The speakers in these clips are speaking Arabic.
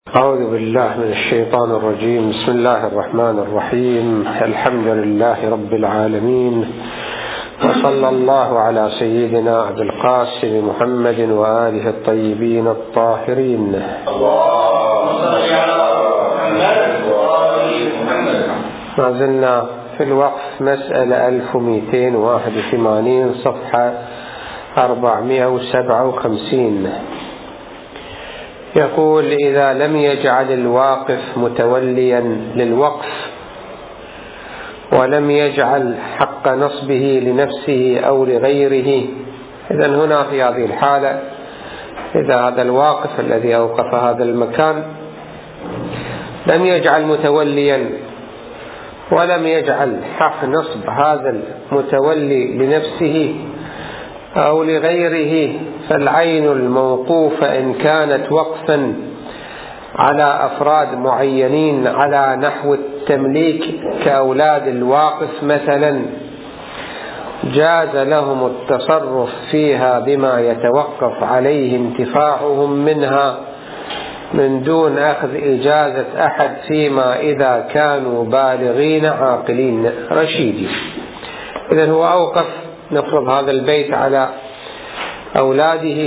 أعوذ بالله من الشيطان الرجيم. بسم الله الرحمن الرحيم. الحمد لله رب العالمين، وصلى الله على سيدنا أبي القاسم محمد وآله الطيبين الطاهرين. ما زلنا في الوقف مسألة 1281 صفحة 457. يقول: إذا لم يجعل الواقف متوليا للوقف ولم يجعل حق نصبه لنفسه أو لغيره، إذن هنا في هذه الحالة إذا هذا الواقف الذي أوقف هذا المكان لم يجعل متوليا ولم يجعل حق نصب هذا المتولي لنفسه أو لغيره، فالعين الموقوفة إن كانت وقفا على أفراد معينين على نحو التمليك كأولاد الواقف مثلا، جاز لهم التصرف فيها بما يتوقف عليه انتفاعهم منها من دون أخذ إجازة أحد، فيما إذا كانوا بالغين عاقلين رشيدين. إذن هو أوقف، نفرض هذا البيت على أولاده،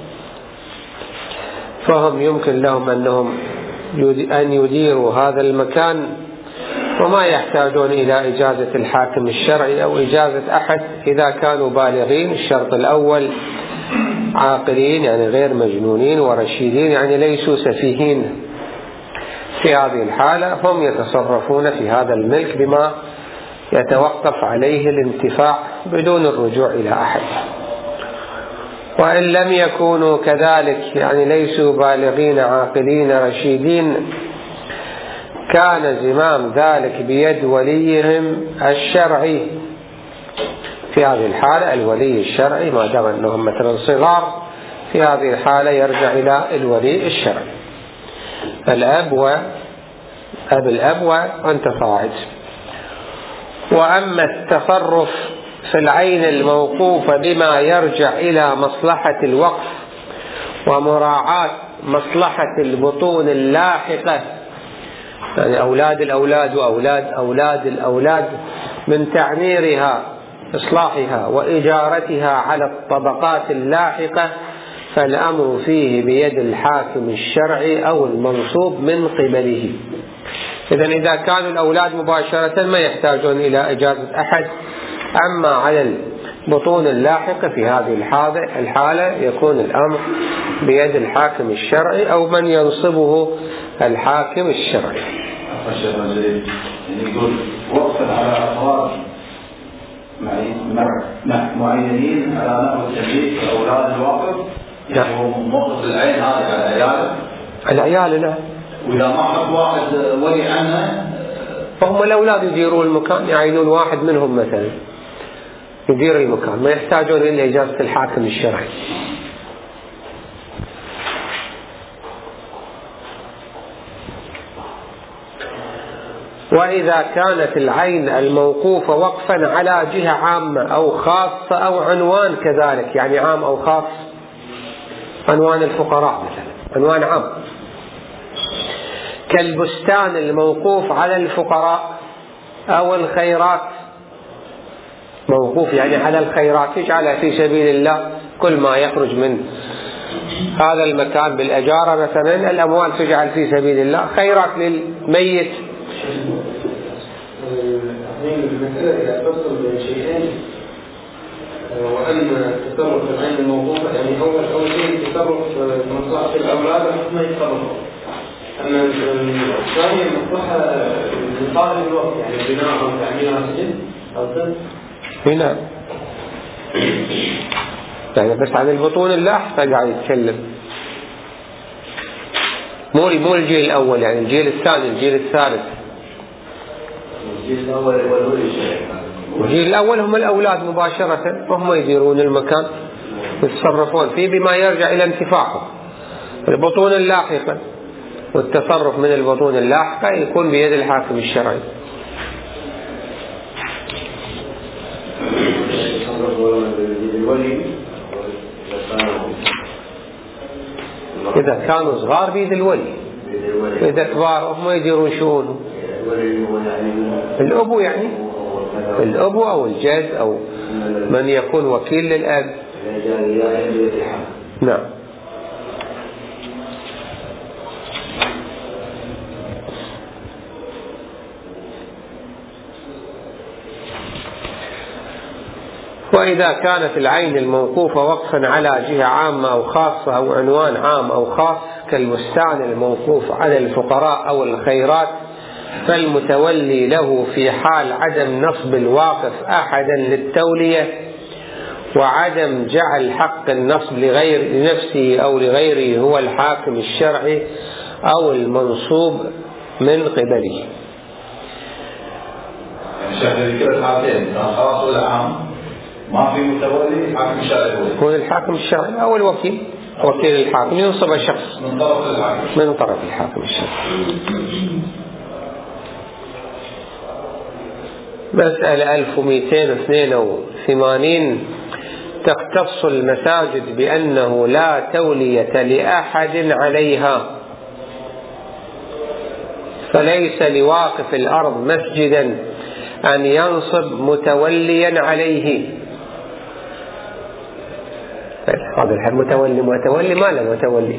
فهم يمكن لهم أن يديروا هذا المكان وما يحتاجون إلى إجازة الحاكم الشرعي أو إجازة أحد إذا كانوا بالغين. الشرط الأول عاقلين، يعني غير مجنونين، ورشيدين، يعني ليسوا سفيهين. في هذه الحالة هم يتصرفون في هذا الملك بما يتوقف عليه الانتفاع بدون الرجوع إلى أحد. وإن لم يكونوا كذلك، يعني ليسوا بالغين عاقلين رشيدين، كان زمام ذلك بيد وليهم الشرعي. في هذه الحالة الولي الشرعي ما دام أنهم مثلا صغار، في هذه الحالة يرجع إلى الولي الشرعي، الأب وأنت صاعد. وأما التصرف في العين الموقوفة بما يرجع إلى مصلحة الوقف ومراعاة مصلحة البطون اللاحقة، يعني أولاد الأولاد وأولاد الأولاد، من تعميرها إصلاحها وإجارتها على الطبقات اللاحقة، فالأمر فيه بيد الحاكم الشرعي أو المنصوب من قبله. إذن إذا كانوا الأولاد مباشرة ما يحتاجون إلى إجازة أحد. أما على البطون اللاحقة في هذه الحالة يكون الأمر بيد الحاكم الشرعي أو من ينصبه الحاكم الشرعي. يقول وقفا على أفراد معينين على نحو التمليك أولاد الواقف، يعني هو موقف العين هذا العيال لا، وإذا ما حط واحد ولي عنه فهم الأولاد يديرون المكان، يعينون واحد منهم مثلا يدير المكان، ما يحتاجون إلى إجازة الحاكم الشرعي. وإذا كانت العين الموقوفة وقفا على جهة عامة أو خاصة أو عنوان كذلك، يعني عام أو خاص، عنوان الفقراء مثلا عنوان عام، كالبستان الموقوف على الفقراء أو الخيرات، موقوف يعني على الخيرات، يجعلها في سبيل الله، كل ما يخرج من هذا المكان بالأجارة مثلا الأموال تجعل في سبيل الله، خيرات للميت. المسألة إذا تصل بين شيئين، وأن التصرف في العين الموقوفة، يعني أول شيء التصرف مصلحة الأولاد ما يتصرفوا، أما الثانية مصلحة لطالب الوقت، يعني بناء أو تعمير مسجد أو هنا، يعني بس عن البطون اللاحقة قاعد يتكلم، مو الجيل الأول، يعني الجيل الثاني الجيل الثالث. الجيل الأول هم الأولاد مباشرة، وهم يديرون المكان يتصرفون فيه بما يرجع إلى انتفاعهم. البطون اللاحقة والتصرف من البطون اللاحقة يكون بيد الحاكم الشرعي. إذا كانوا صغار بيد الولي، إذا كبار هم يديرون شؤونه. الأبو يعني الأبو أو الجد أو من يكون وكيل للأب. نعم. وإذا كانت العين الموقوفة وقفا على جهة عامة أو خاصة أو عنوان عام أو خاص كالبستان الموقوف على الفقراء أو الخيرات، فالمتولي له في حال عدم نصب الواقف أحدا للتولية وعدم جعل حق النصب لنفسه أو لغيره هو الحاكم الشرعي أو المنصوب من قبله. يعني كل الحالتين خاص ولا عام ما في متولي، الحاكم الشرعي هو الحاكم الشرعي أو الوكيل، وكيل الحاكم ينصب شخص من طرف الحاكم الشرعي. مسألة 1282 تختص المساجد بأنه لا تولية لأحد عليها، فليس لواقف الأرض مسجدا أن ينصب متوليا عليه. هذا الحال متولي ما له متولي.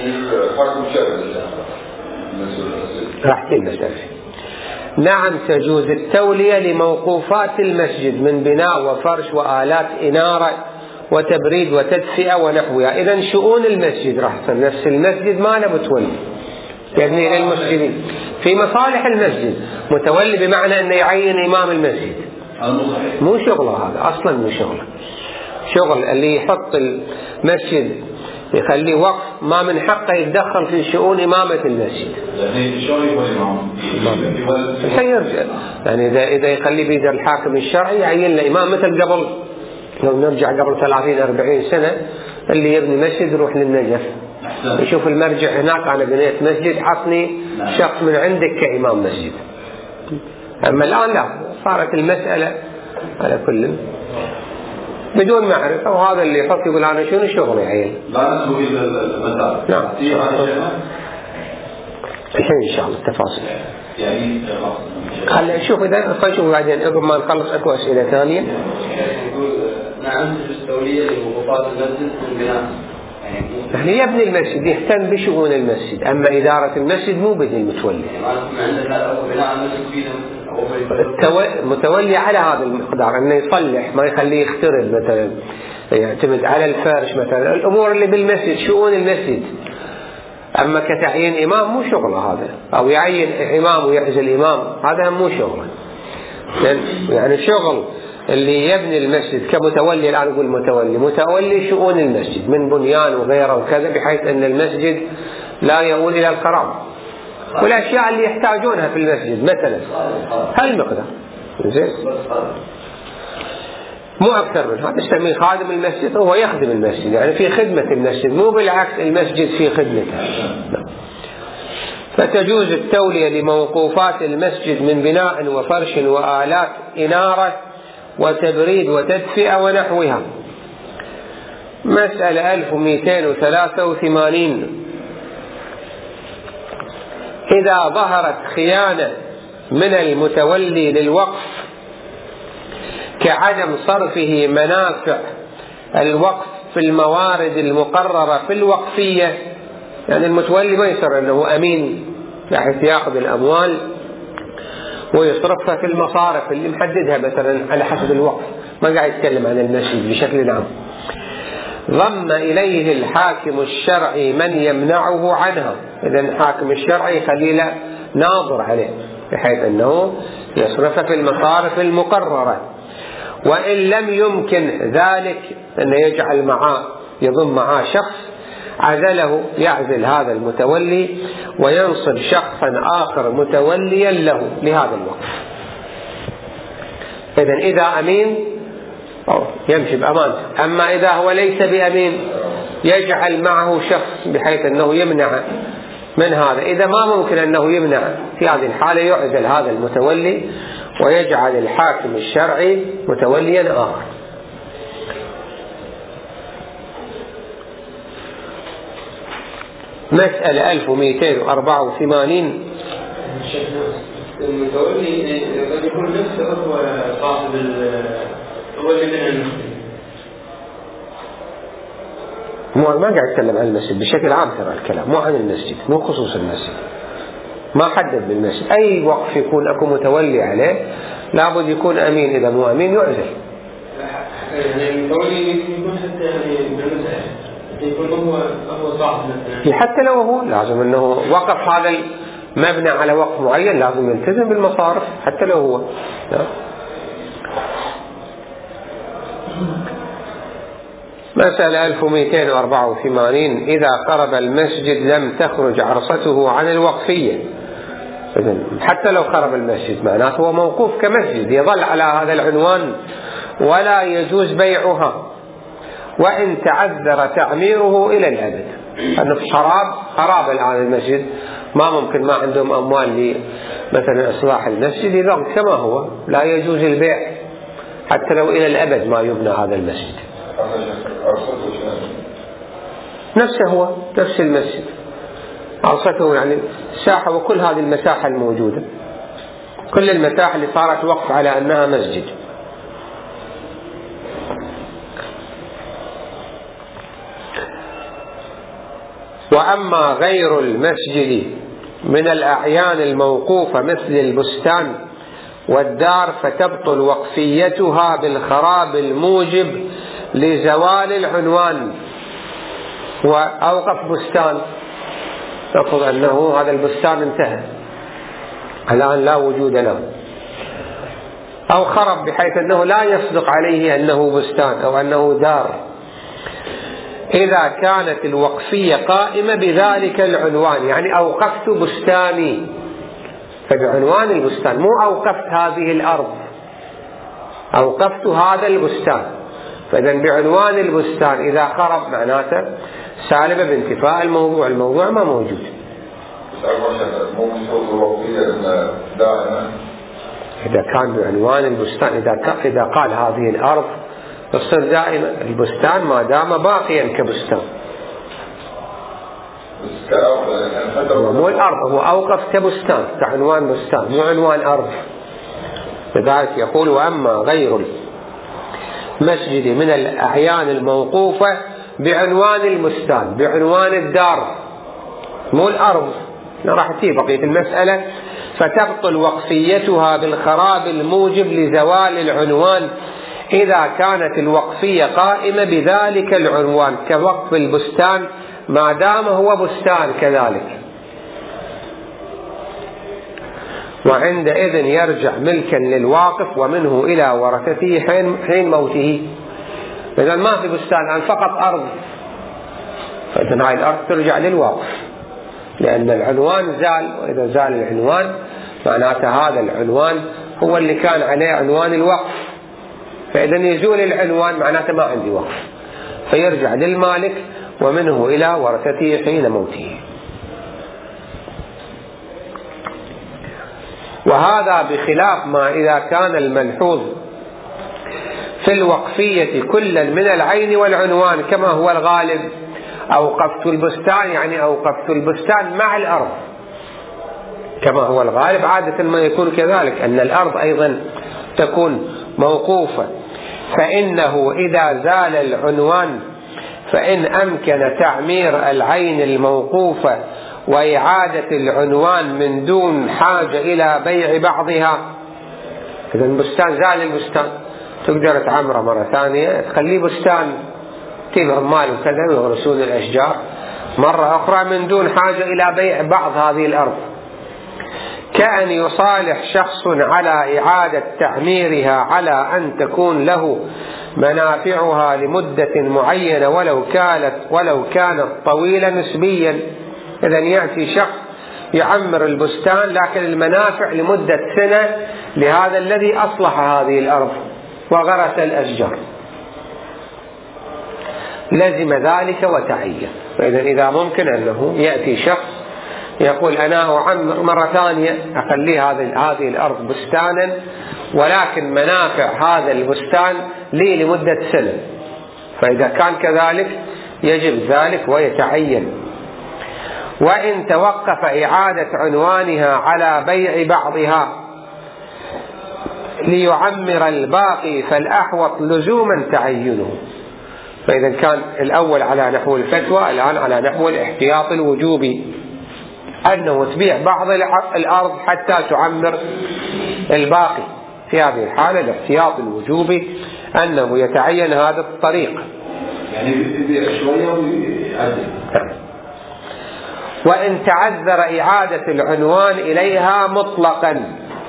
راح المسألة. نعم تجوز التولية لموقوفات المسجد من بناء وفرش وآلات إنارة وتبريد وتدفئة ونحوها. إذن شؤون المسجد راح تصير نفس المسجد ما له متولي يبني للمسجدين. في مصالح المسجد متولي بمعنى أنه يعين إمام المسجد، مو شغله هذا أصلا، مو شغله. شغل اللي يحط المسجد يخليه وقف ما من حقه يتدخل في شؤون إمامة المسجد. يعني شلون يكون إمام؟ يرجع يعني إذا يخليه بيد الحاكم الشرعي يعين له إمام، مثل قبل لو نرجع قبل 30-40 سنة اللي يبني مسجد يروح للنجف يشوف المرجع هناك أنا بنيت مسجد عطني شخص من عندك كإمام مسجد. أما الآن لا، صارت المسألة على كل بدون معرفة، وهذا اللي يحط يقول أنا شنو شغلي عيل. لا نسوي المسألة. نعم. الحين إن شاء الله التفاصيل. يعني خلينا نشوف إذا نشوف بعدين قبل ما نخلص أكو أسئلة ثانية. يقول نعم تجوز التولية لوقوفات المسجد من بناء. يعني يبني المسجد يهتم بشؤون المسجد، أما إدارة المسجد مو بدي المتولي. متولي على هذا المقدار أنه يصلح ما يخليه يخترب مثلا، يعتمد على الفرش مثلا، الأمور اللي بالمسجد شؤون المسجد. أما كتعيين إمام مو شغله هذا، أو يعين إمام ويعزل إمام هذا مو شغله. يعني شغل اللي يبني المسجد كمتولي، الآن أقول متولي شؤون المسجد من بنيان وغيره وكذا، بحيث أن المسجد لا يؤول إلى الخراب، والأشياء اللي يحتاجونها في المسجد مثلا هالمقدار زين، مو أكثر من هذا. يسميه خادم المسجد، هو يخدم المسجد يعني في خدمة المسجد، مو بالعكس المسجد في خدمته. فتجوز التولية لموقوفات المسجد من بناء وفرش وآلات إنارة وتبريد وتدفئة ونحوها. مسألة 1283 إذا ظهرت خيانة من المتولي للوقف كعدم صرفه منافع الوقف في الموارد المقررة في الوقفية، يعني المتولي ما يصير أنه أمين بحيث يأخذ الأموال ويصرفها في المصارف اللي محددها مثلا على حسب الوقف، ما قاعد يتكلم عن المسجد بشكل عام. ضم إليه الحاكم الشرعي من يمنعه عنها، إذن الحاكم الشرعي يخلي له ناظر عليه بحيث أنه يصرفها في المصارف المقررة. وإن لم يمكن ذلك أن يجعل معاه يضم معاه شخص عزله، يعزل هذا المتولي وينصب شخصا آخر متوليا له لهذا الوقف. إذن إذا أمين يمشي بأمانته، أما إذا هو ليس بأمين يجعل معه شخص بحيث أنه يمنع من هذا. إذا ما ممكن أنه يمنع في هذه الحالة يعزل هذا المتولي ويجعل الحاكم الشرعي متوليا آخر. مسألة 1284. المتولي قد يكون نفسه هو صاحب هو اللي من المسجد. ما قاعد يتكلم عن المسجد بشكل عام، ترى الكلام مو عن المسجد، مو خصوص المسجد، ما حدد بالمسجد. أي وقف يكون أكو متولي عليه لابد يكون أمين، إذا مو أمين يعزل. يعني المتولي يكون حتى يعني بالمسألة يكون هو صاحب مثلا، حتى لو هو لازم أنه وقف هذا مبنى على وقف معين لازم يلتزم بالمصارف حتى لو هو. مسألة 1284. إذا قرب المسجد لم تخرج عرصته عن الوقفية. حتى لو خرب المسجد معناته هو موقوف كمسجد، يظل على هذا العنوان ولا يجوز بيعها وإن تعذر تعميره إلى الأبد. أنه في خراب الآن المسجد، ما ممكن، ما عندهم أموال مثلا إصلاح المسجد، يظل كما هو، لا يجوز البيع حتى لو إلى الأبد ما يبنى هذا المسجد. نفسه هو نفس المسجد، عرصته يعني ساحة، وكل هذه المساحة الموجودة، كل المساحة اللي صارت وقف على أنها مسجد. وأما غير المسجد من الأعيان الموقوفة مثل البستان والدار فتبطل وقفيتها بالخراب الموجب لزوال العنوان. وأوقف بستان، نفرض أنه هذا البستان انتهى الآن لا وجود له، أو خرب بحيث أنه لا يصدق عليه أنه بستان أو أنه دار، إذا كانت الوقفية قائمة بذلك العنوان، يعني أوقفت بستاني فبعنوان البستان، مو أوقفت هذه الأرض، أوقفت هذا البستان، فإذا بعنوان البستان إذا خرب معناته سالبة بانتفاء الموضوع، الموضوع ما موجود. إذا كان بعنوان البستان، إذا قال هذه الأرض تصير دائما البستان ما دام باقيا كبستان، مو الأرض، هو أوقف كبستان كعنوان بستان مو عنوان أرض. لذلك يقول وأما غير المسجد من الأعيان الموقوفة بعنوان البستان، بعنوان الدار مو الأرض، راح تيجي بقية المسألة، فتبطل وقفيتها بالخراب الموجب لزوال العنوان إذا كانت الوقفية قائمة بذلك العنوان كوقف البستان ما دام هو بستان كذلك، وعندئذ يرجع ملكا للواقف ومنه إلى ورثته حين موته. إذا ما في بستان الآن فقط أرض، فإذن هاي الأرض ترجع للواقف لأن العنوان زال، وإذا زال العنوان معناته هذا العنوان هو اللي كان عليه عنوان الوقف، فإذا يزول العنوان معناته ما عندي وقف، فيرجع للمالك ومنه إلى ورثته حين موته. وهذا بخلاف ما إذا كان الملحوظ في الوقفية كلا من العين والعنوان كما هو الغالب، أوقفت البستان يعني أوقفت البستان مع الأرض كما هو الغالب، عادة ما يكون كذلك أن الأرض أيضا تكون موقوفة، فإنه إذا زال العنوان فإن أمكن تعمير العين الموقوفة وإعادة العنوان من دون حاجة إلى بيع بعضها. إذا البستان زال البستان تقدر تعمره مرة ثانية، تخليه بستان تجيب عمال وكذا ويغرسون الأشجار مرة أخرى من دون حاجة إلى بيع بعض هذه الأرض، كأن يصالح شخص على إعادة تعميرها على أن تكون له منافعها لمدة معينة ولو كانت طويلة نسبيا. إذن يأتي شخص يعمر البستان لكن المنافع لمدة سنة لهذا الذي أصلح هذه الأرض وغرس الأشجار، لزم ذلك وتعين. فإذا إذا ممكن أنه يأتي شخص يقول أنا أعمر مرة ثانية أخلي هذه الأرض بستانا ولكن منافع هذا البستان لي لمدة سنة، فإذا كان كذلك يجب ذلك ويتعين. وإن توقف إعادة عنوانها على بيع بعضها ليعمر الباقي فالأحوط لزوما تعينه. فإذا كان الأول على نحو الفتوى، الآن على نحو الاحتياط الوجوبي، أنه تبيع بعض الأرض حتى تعمر الباقي. في هذه الحالة الاحتياط الوجوبي أنه يتعين هذا الطريق، يعني يبيع شوية ويعدل. وإن تعذر إعادة العنوان إليها مطلقا،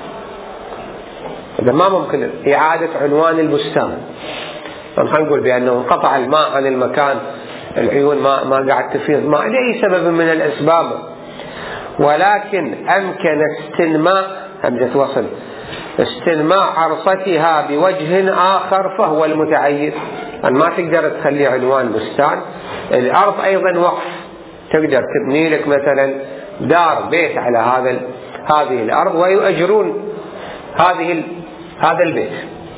إذا ما ممكن إعادة عنوان البستان، نقول بأنه انقطع الماء عن المكان، العيون ما قاعد تفيض ماء لأي سبب من الأسباب، ولكن أمكن استنماء همزة وصل استنماء عرصتها بوجه آخر فهو المتعين. أن ما تقدر تخلي عنوان بستان، الأرض أيضا وقف، تقدر تبني لك مثلا دار بيت على هذه الأرض ويؤجرون هذا البيت.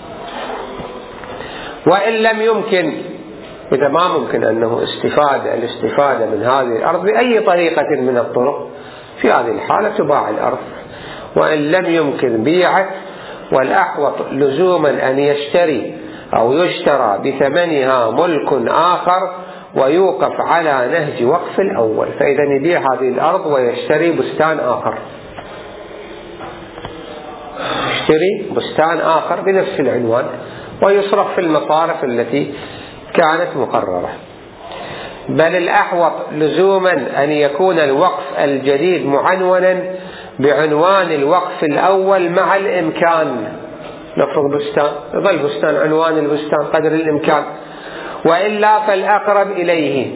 وإن لم يمكن، إذا ما ممكن أنه الاستفادة من هذه الأرض بأي طريقة من الطرق، في هذه الحالة تباع الأرض. وإن لم يمكن بيعت، والأحوط لزوما أن يشتري أو يشترى بثمنها ملك آخر ويوقف على نهج وقف الأول. فإذا يبيع هذه الأرض ويشتري بستان آخر، يشتري بستان آخر بنفس العنوان ويصرف في المصارف التي كانت مقررة. بل الأحوط لزوما أن يكون الوقف الجديد معنونا بعنوان الوقف الأول مع الإمكان. نفرض بستان، يظل بستان عنوان البستان قدر الإمكان، وإلا فالأقرب إليه.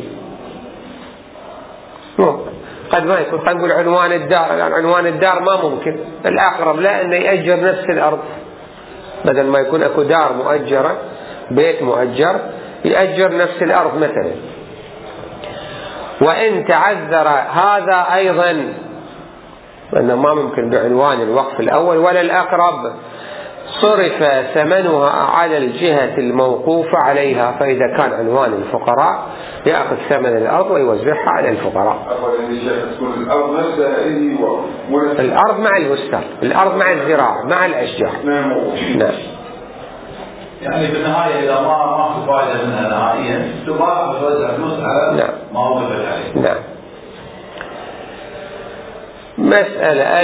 قد ما يكون، قد نقول عنوان الدار، الآن عنوان الدار ما ممكن، الأقرب لا أن يأجر نفس الأرض، بدل ما يكون أكو دار مؤجرة، بيت مؤجر، يأجر نفس الأرض مثلا. وإن تعذر هذا أيضا، أنه ما ممكن بعنوان الوقف الأول ولا الأقرب، صرف ثمنها على الجهة الموقوفة عليها. فإذا كان عنوان الفقراء يأخذ ثمن الأرض ويوزعها على الفقراء. الأرض مع البستان، الأرض مع الزراعة مع الأشجار. نعم. يعني في النهاية إذا ما في فائدة منها نهائيا تباع وتوزع فلوس على ما وقفت عليه. نعم. مسألة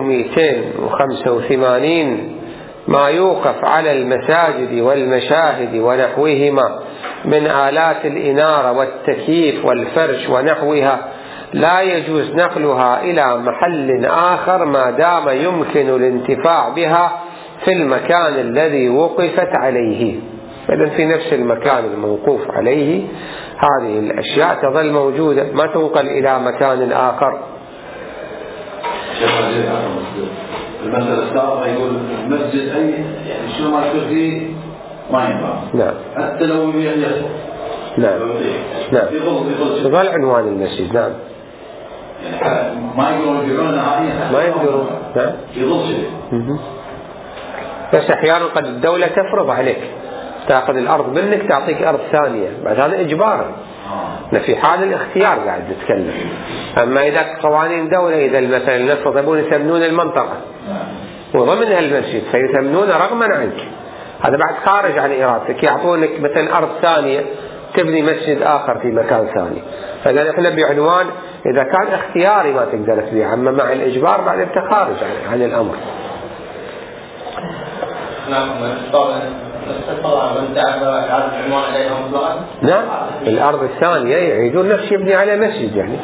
1285، ما يوقف على المساجد والمشاهد ونحوهما من آلات الإنارة والتكييف والفرش ونحوها لا يجوز نقلها إلى محل آخر ما دام يمكن الانتفاع بها في المكان الذي وقفت عليه. إذن في نفس المكان الموقوف عليه هذه الأشياء تظل موجودة، ما تنقل إلى مكان آخر. المسألة السابقة يقول المسجد أي يعني شنو ما يصير فيه ما ينفع. نعم. حتى لو يخلص. نعم. نعم. يظل عنوان المسجد. نعم. يعني ما يقدرون يبيعون نهائيا. ما يقدرون. نعم. يظل شيء. بس أحيانا قد الدولة تفرض عليك تأخذ الأرض منك تعطيك أرض ثانية، بعد هذا إجبارا. في حال الاختيار قاعد نتكلم. أما إذا قوانين دولة، إذا مثلا نفرض يبون يثمنون المنطقة وضمنها المسجد فيثمنون رغما عنك، هذا بعد خارج عن إرادتك، يعطونك مثلا أرض ثانية تبني مسجد آخر في مكان ثاني. فإذا نحن بعنوان إذا كان اختياري ما تقدر تبيع، أما مع الإجبار بعد أنت خارج عن الأمر. نعم. الأرض الثانية يعيدون نفس يبني على مسجد يعني.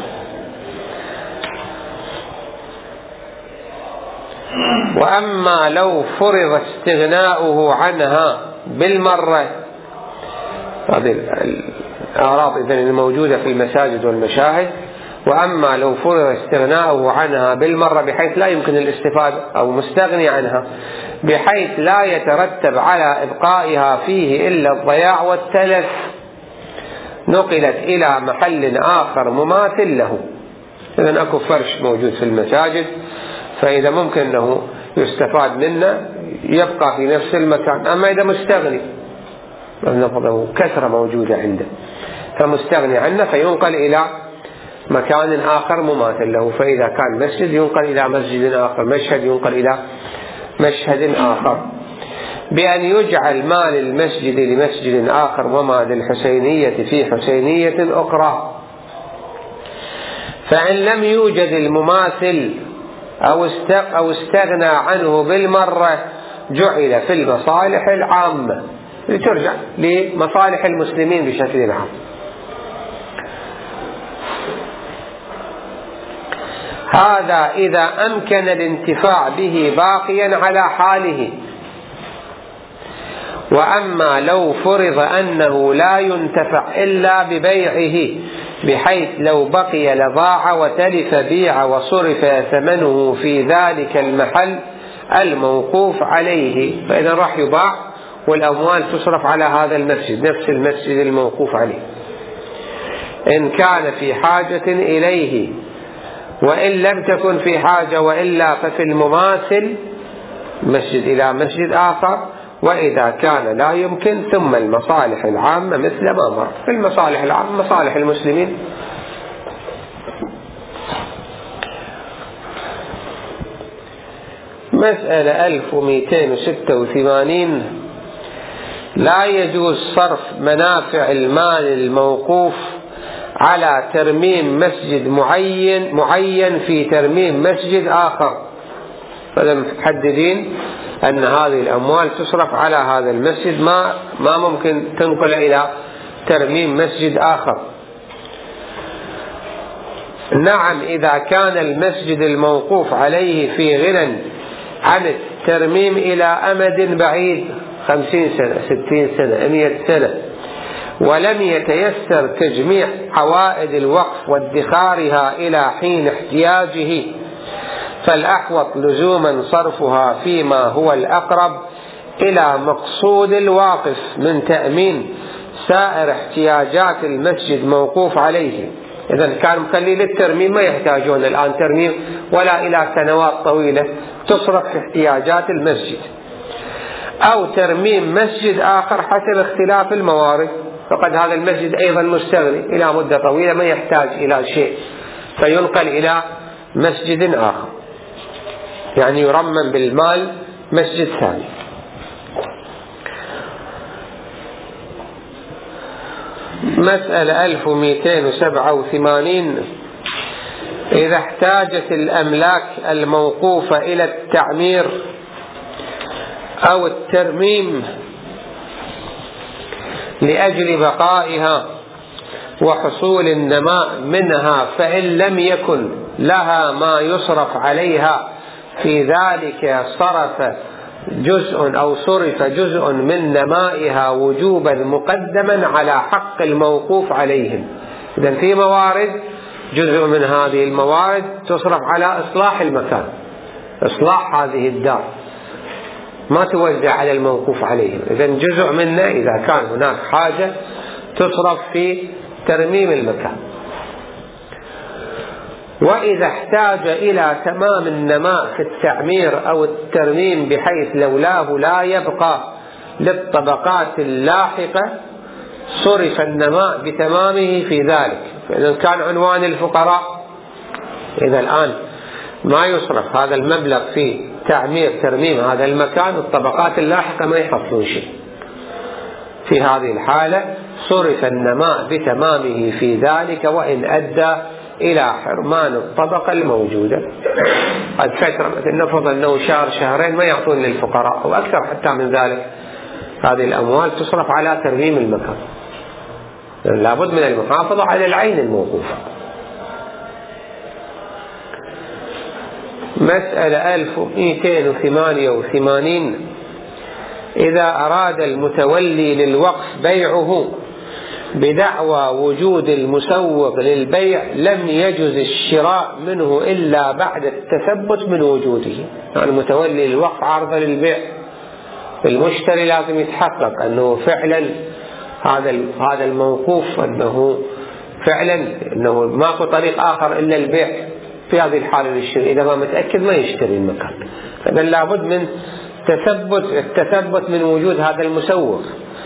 وأما لو فرض استغناؤه عنها بالمرة، هذه الأعراض إذن الموجودة في المساجد والمشاهد، وأما لو فرض استغناؤه عنها بالمرة بحيث لا يمكن الاستفادة أو مستغني عنها بحيث لا يترتب على إبقائها فيه إلا الضياع والتلف، نقلت إلى محل آخر مماثل له. إذن أكو فرش موجود في المساجد، فإذا ممكن أنه يستفاد منه يبقى في نفس المكان. أما إذا مستغني كثرة موجودة عنده فمستغني عنه فينقل إلى مكان آخر مماثل له، فإذا كان مسجد ينقل إلى مسجد آخر، مشهد ينقل إلى مشهد آخر، بأن يجعل ما للمسجد لمسجد آخر وما للحسينية في حسينية أخرى. فإن لم يوجد المماثل أو استغنى عنه بالمرة جعل في المصالح العامة، لترجع لمصالح المسلمين بشكل عام. هذا إذا أمكن الانتفاع به باقيا على حاله. وأما لو فرض أنه لا ينتفع إلا ببيعه، بحيث لو بقي لضاع وتلف بيع وصرف ثمنه في ذلك المحل الموقوف عليه، فإذا راح يباع والأموال تصرف على هذا المسجد، نفس المسجد الموقوف عليه، إن كان في حاجة إليه، وإن لم تكن في حاجة وإلا ففي المماثل مسجد إلى مسجد آخر. وإذا كان لا يمكن ثم المصالح العامة مثل ما مر. في المصالح العامة مصالح المسلمين. مسألة 1286. لا يجوز صرف منافع المال الموقوف على ترميم مسجد معين في ترميم مسجد آخر. فمحددين أن هذه الأموال تصرف على هذا المسجد، ما ممكن تنقل إلى ترميم مسجد آخر. نعم، إذا كان المسجد الموقوف عليه في غنى عن الترميم إلى أمد بعيد 50 سنة 60 سنة 100 سنة، ولم يتيسر تجميع عوائد الوقف وادخارها إلى حين احتياجه، فالأحوط لزوما صرفها فيما هو الأقرب إلى مقصود الواقف من تأمين سائر احتياجات المسجد موقوف عليه. إذا كان مخلي للترميم ما يحتاجون الآن ترميم ولا إلى سنوات طويلة، تصرف في احتياجات المسجد. أو ترميم مسجد آخر حسب اختلاف الموارد، فقد هذا المسجد أيضا مستغني إلى مدة طويلة ما يحتاج إلى شيء، فينقل إلى مسجد آخر، يعني يرمم بالمال مسجد ثاني. مسألة 1287. إذا احتاجت الأملاك الموقوفة إلى التعمير أو الترميم لأجل بقائها وحصول النماء منها، فإن لم يكن لها ما يصرف عليها في ذلك صرف جزء من نمائها وجوبا مقدما على حق الموقوف عليهم. إذن في موارد جزء من هذه الموارد تصرف على إصلاح المكان، إصلاح هذه الدار، ما توزع على الموقوف عليهم. إذن جزء منه إذا كان هناك حاجة تصرف في ترميم المكان. وإذا احتاج إلى تمام النماء في التعمير أو الترميم بحيث لولاه لا يبقى للطبقات اللاحقة، صرف النماء بتمامه في ذلك. فإذا كان عنوان الفقراء، إذا الآن ما يصرف هذا المبلغ في ترميم هذا المكان، الطبقات اللاحقة ما يحصلون شيء. في هذه الحالة صرف النماء بتمامه في ذلك، وإن أدى إلى حرمان الطبقة الموجودة. قد فترة نفرض أنه شهرين ما يعطون للفقراء أو أكثر حتى من ذلك، هذه الأموال تصرف على ترميم المكان. لابد من المحافظة على العين الموقوفة. مسألة 1288. إذا أراد المتولي للوقف بيعه بدعوى وجود المسوق للبيع، لم يجوز الشراء منه إلا بعد التثبت من وجوده. يعني المتولي للوقف عرض للبيع، المشتري لازم يتحقق أنه فعلا هذا الموقوف أنه فعلا أنه ماكو طريق آخر إلا البيع. في هذه الحالة للشراء إذا ما متأكد ما يشتري المكان. فإذا لابد من التثبت من وجود هذا المسوق.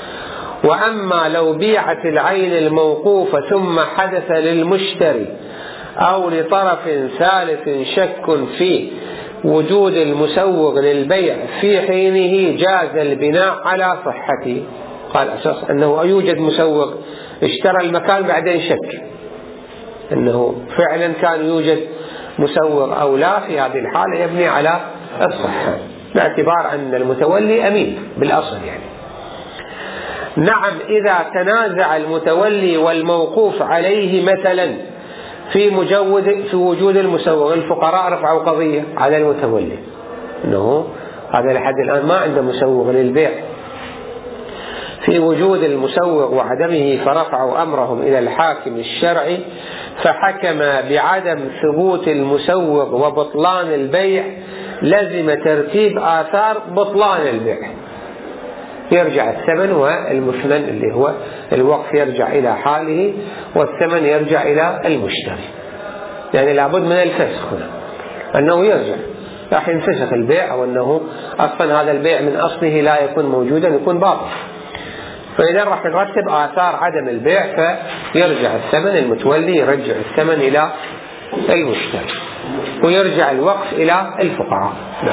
وأما لو بيعت العين الموقوفة ثم حدث للمشتري أو لطرف ثالث شك في وجود المسوغ للبيع في حينه جاز البناء على صحته. قال أساس أنه يوجد مسوغ اشترى المكان بعدين شك أنه فعلا كان يوجد مسوغ أو لا، في هذه الحالة يبني على الصحة باعتبار أن المتولي أمين بالأصل يعني. نعم إذا تنازع المتولي والموقوف عليه مثلا في وجود المسوغ، الفقراء رفعوا قضية على المتولي أنه هذا لحد الآن ما عنده مسوغ للبيع، في وجود المسوغ وعدمه فرفعوا أمرهم إلى الحاكم الشرعي فحكم بعدم ثبوت المسوغ وبطلان البيع، لزم ترتيب آثار بطلان البيع، يرجع الثمن والمثمن اللي هو الوقف يرجع إلى حاله والثمن يرجع إلى المشتري. يعني لابد من الفسخ هنا، أنه يرجع راح ينفسخ البيع، أو أنه أصلا هذا البيع من أصله لا يكون موجودا، يكون باطل. فإذا راح نرتب آثار عدم البيع فيرجع الثمن، المتولي يرجع الثمن إلى المشتري ويرجع الوقف إلى الفقراء.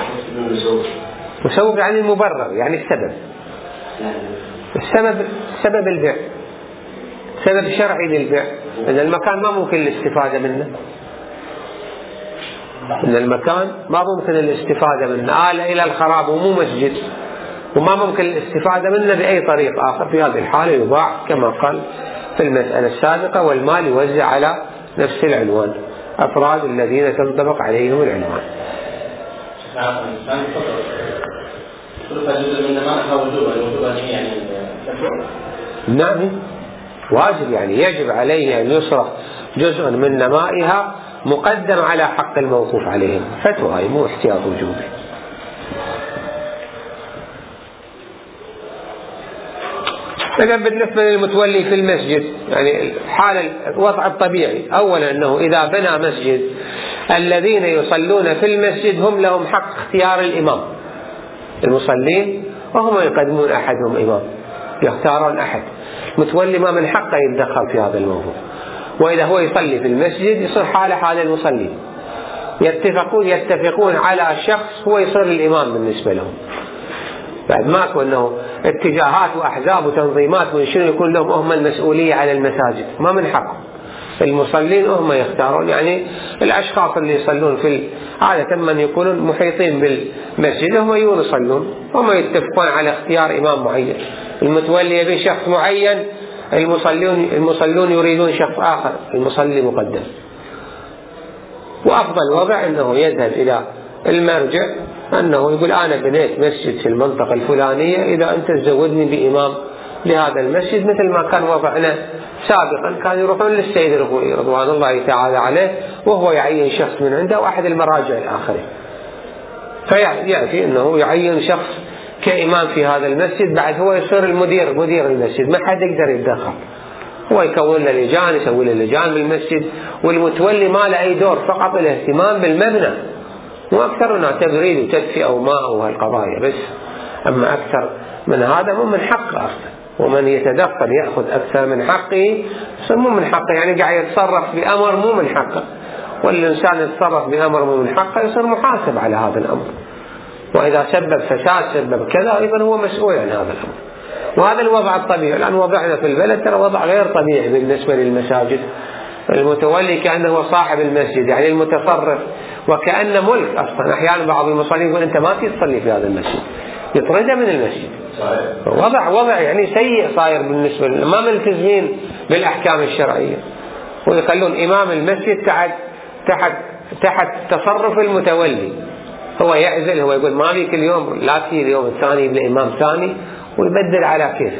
مسوغ يعني المبرر، يعني سبب البيع، سبب شرعي للبيع. إن المكان ما ممكن الاستفادة منه، إن المكان ما ممكن الاستفادة منه، آل إلى الخراب ومو مسجد، وما ممكن الاستفادة منه بأي طريق آخر، في هذه الحالة يباع كما قال في المسألة السابقة، والمال يوزع على نفس العنوان، أفراد الذين تنطبق عليهم العنوان. نعم واجب، يعني يجب عليه أن يصرف جزء من نمائها مقدم على حق الموقوف عليهم، فتوى مو احتياط وجوبي. لكن بالنسبة للمتولي في المسجد، يعني حال الوضع الطبيعي أولا أنه إذا بنى مسجد الذين يصلون في المسجد هم لهم حق اختيار الإمام، المصلين وهم يقدمون أحدهم إمام، يختارون أحد، المتولي ما من حقه يتدخل في هذا الموضوع. وإذا هو يصلي في المسجد يصير حاله حال المصلين، يتفقون على شخص هو يصير الإمام بالنسبة لهم، بعد ماكو أنه اتجاهات وأحزاب وتنظيمات وشنو يكون لهم هم المسؤولية على المساجد، ما من حقهم. المصلين هم يختارون، يعني الأشخاص اللي يصلون في عادة من يكونون محيطين بالمسجد هم يصلون، هم يتفقون على اختيار إمام معين، المتولي يبي شخص معين، المصلون يريدون شخص آخر، المصلي مقدم. وأفضل وضع أنه يذهب إلى المرجع أنه يقول أنا بنيت مسجد في المنطقة الفلانية، إذا أنت تزودني بإمام لهذا المسجد، مثل ما كان وضعنا سابقا، كان يروحون للسيد الغوي رضوان الله تعالى عليه وهو يعين شخص من عنده وأحد المراجع الآخرين، فيأتي أنه يعين شخص كإمام في هذا المسجد، بعد هو يصير مدير المسجد، ما حد يقدر يتدخل، هو يكون له لجان، يسوي له لجان بالمسجد، والمتولي ما له أي دور، فقط الاهتمام بالمبنى، مو أكثر منها تبريد وتدفئة وماء وهالقضايا بس. أما أكثر من هذا مو من حقه أصلا، ومن يتدخل يأخذ أكثر من حقه يصير مو من حقه، يعني قاعد يتصرف بأمر مو من حقه، والإنسان يتصرف بأمر مو من حقه يصير محاسب على هذا الأمر، وإذا سبب فساد سبب كذا أيضا هو مسؤول عن هذا الأمر. وهذا الوضع الطبيعي. الآن وضعنا في البلد ترى وضع غير طبيعي بالنسبة للمساجد، المتولي كأنه صاحب المسجد، يعني المتصرف، وكأنه ملك أصلا. أحيانا بعض المصلين يقول أنت ما تصلي في هذا المسجد، يطرده من المسجد. وضع يعني سيء صاير بالنسبة لنا، ما ملتزمين بالأحكام الشرعية، ويخلون إمام المسجد تحت تصرف المتولي، هو يعزل، هو يقول ما بيك اليوم، لا في اليوم الثاني يبني إمام ثاني ويبدل على كيفه.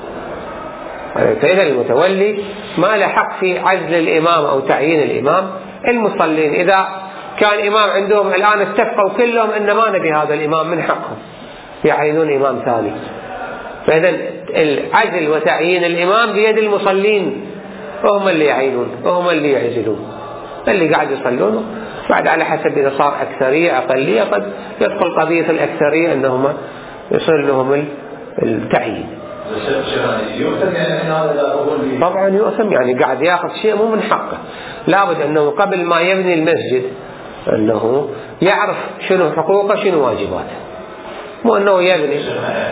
فإذا المتولي ما له حق في عزل الإمام أو تعيين الإمام. المصلين إذا كان إمام عندهم الآن اتفقوا كلهم أن ما نبي هذا الإمام، من حقهم يعينون إمام ثاني. فإذا العزل وتعيين الإمام بيد المصلين، وهم اللي يعينون وهم اللي يعزلون، اللي قاعد يصلون بعد على حسب إذا صار أكثرية أقلية قد يدخل قضية الأكثرية أنهم يصير لهم التعيين. طبعا يؤثم، يعني قاعد ياخذ شيء مو من حقه. لابد أنه قبل ما يبني المسجد أنه يعرف شنو حقوقه شنو واجباته، مو أنه يبني.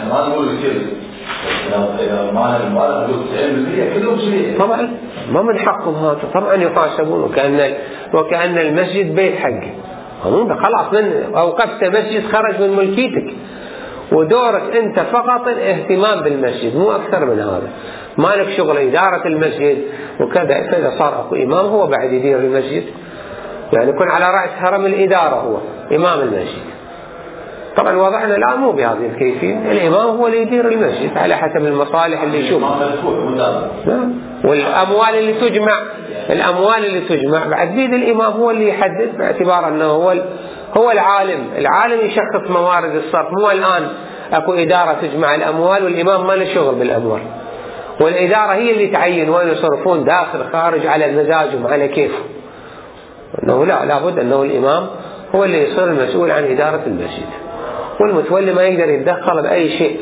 طبعا ما من حقهم هذا، طبعا يحاسبون وكأن المسجد بيت حقه، خلاص من أوقفت مسجد خرج من ملكيتك، ودورك أنت فقط الاهتمام بالمسجد مو أكثر من هذا. ما لك شغل إدارة المسجد وكذا. فإذا صار أكو إمام هو بعد يدير المسجد، يعني يكون على رأس هرم الإدارة هو إمام المسجد. طبعا وضعنا الآن مو بهذه الكيفية، الإمام هو اللي يدير المسجد على حسب المصالح اللي يشوفها. والأموال اللي تجمع بعد بيد الإمام هو اللي يحدد، باعتبار أنه هو العالم يشخص موارد الصرف. مو الآن أكو إدارة تجمع الأموال والإمام ما له شغل بالأموال، والإدارة هي اللي تعين وين يصرفون داخل خارج على مزاجهم على كيفه. أنه لابد أنه الإمام هو اللي يصير المسؤول عن إدارة المسجد، والمتولي ما يقدر يتدخل بأي شيء